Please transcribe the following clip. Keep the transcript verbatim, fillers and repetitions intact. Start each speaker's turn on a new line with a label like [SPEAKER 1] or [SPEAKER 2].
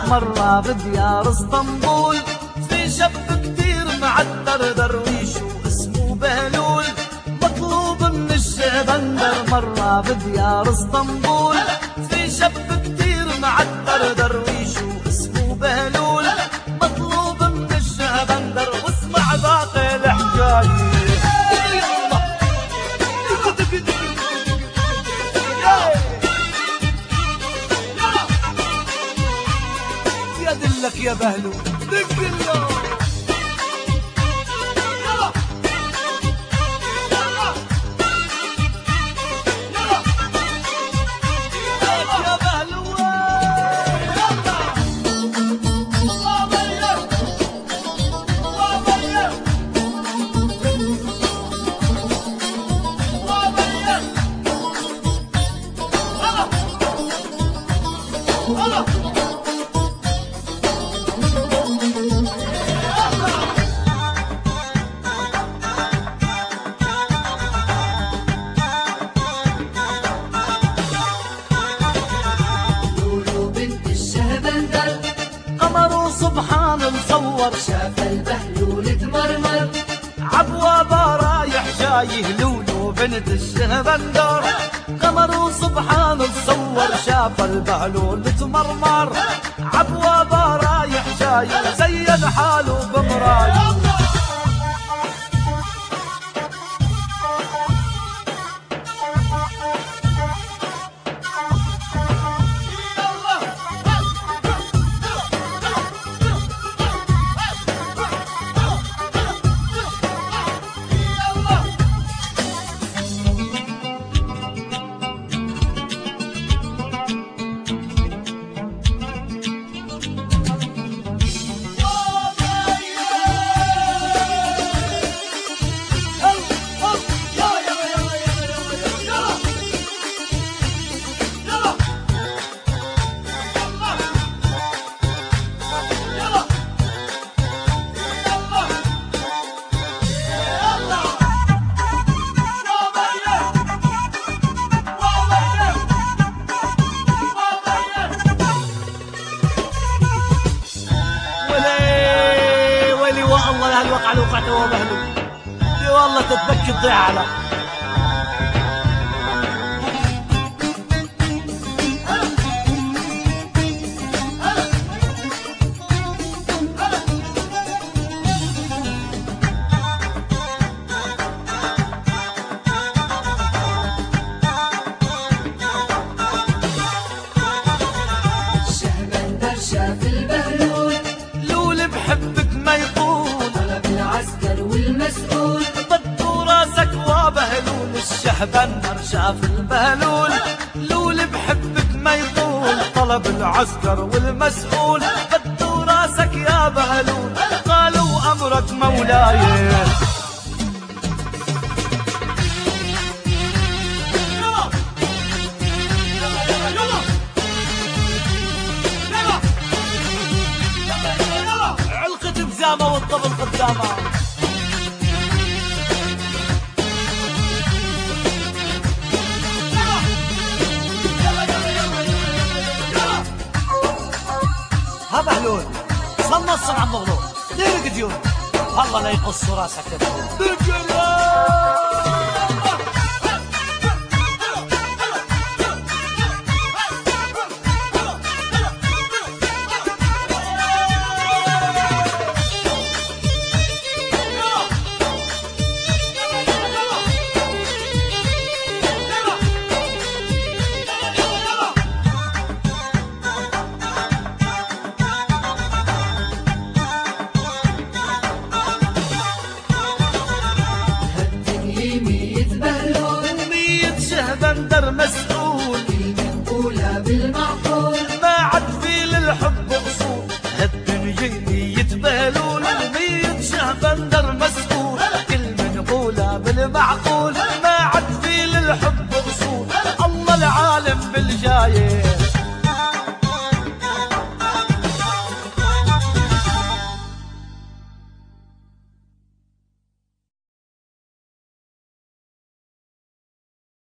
[SPEAKER 1] مرة بديار اسطنبول في شاب كتير معتر درويش واسمه بهلول، مطلوب من الشبندر مرة بديار اسطنبول في شاب كتير معتر درويش واسمه بهلول، مطلوب من الشبندر. واسمع باقي الحكاية لك يا بهلول دق له سبحان مصور
[SPEAKER 2] شاف البهلول تمرمر
[SPEAKER 1] عبوابه رايح جاي لولو بنت الشهبندر. قمر سبحان مصور شاف البهلول تمرمر عبوابه رايح جاي زين حاله بمراي. والله هالوقعة لو وقعت هو بهلول يا والله تتبكي تضيع على
[SPEAKER 2] الشهبندر شاف البهلول
[SPEAKER 1] لول بحبك ما يطول
[SPEAKER 2] العسكر والمسؤول
[SPEAKER 1] بدو راسك وبهلول. الشهبندر شاف البهلول لول بحبك ما يطول طلب العسكر والمسؤول بدو راسك يا بهلول. قالوا امرك مولاي علقة بزامة والطبل قدامها. ها بهلول صلنا الصنع المغلوب ديرك ديون والله لا يقص راسك يا بهلول. شهبندر مسؤول
[SPEAKER 2] المنقولة بالمعقول
[SPEAKER 1] ما عد في للحب اصول. هالدنيا مية بهلول مية شهبندر مسؤول كل منقولة بالمعقول.